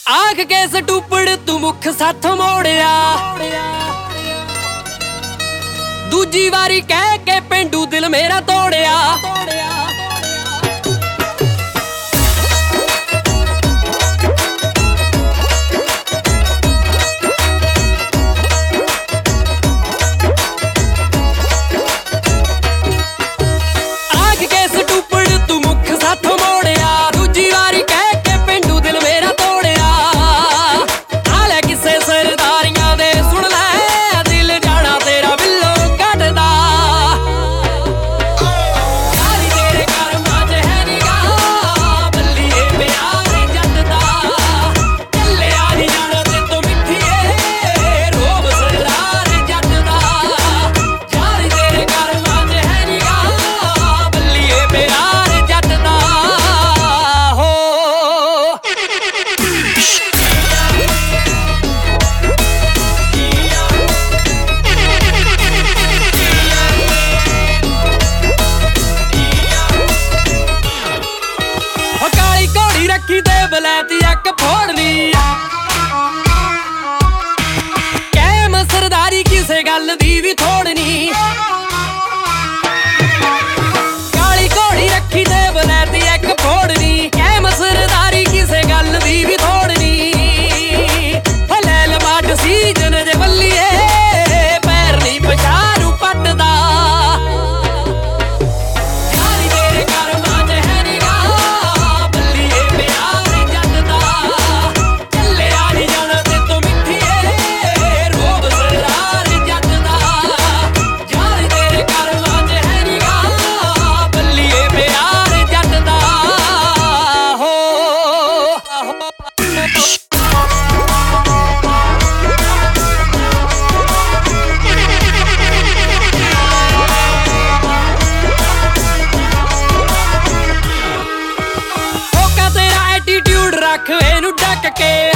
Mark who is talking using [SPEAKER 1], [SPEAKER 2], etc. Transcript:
[SPEAKER 1] ਆਖ ਕੇ ਸਟੂਪੜ ਤੂੰ ਮੁੱਖ ਸਾਥ ਮੋੜਿਆ, ਦੂਜੀ ਵਾਰੀ ਕਹਿ ਕੇ ਪਿੰਡੂ ਦਿਲ ਮੇਰਾ ਤੋੜਿਆ। ਰੱਖੀ ਤੇ ਬਲੈਤੀ ਅੱਖ ਫੋੜਨੀ, ਕਹਿਮ ਸਰਦਾਰੀ ਕਿਸੇ ਗੱਲ ਦੀ ਵੀ ਥੋੜਨੀ। ਕਾਲੀ ਘੋੜੀ ਰੱਖੀ ਤੇ ਬਲੈਤੀ ਅੱਖ ਫੋੜਨੀ, ਕਹਿਮ ਸਰਦਾਰੀ ਕਿਸੇ ਗੱਲ ਦੀ ਵੀ ਥੋੜਨੀ। ਲੈ ਲਵਾਟ ਸੀਜਨ ਜੇ ਬੱਲੀਏ ਪੈਰ ਨਹੀਂ ਪਛਾਰੂ ਪੱਟਦਾ। ਰੱਖ ਇਹਨੂੰ ਢੱਕ ਕੇ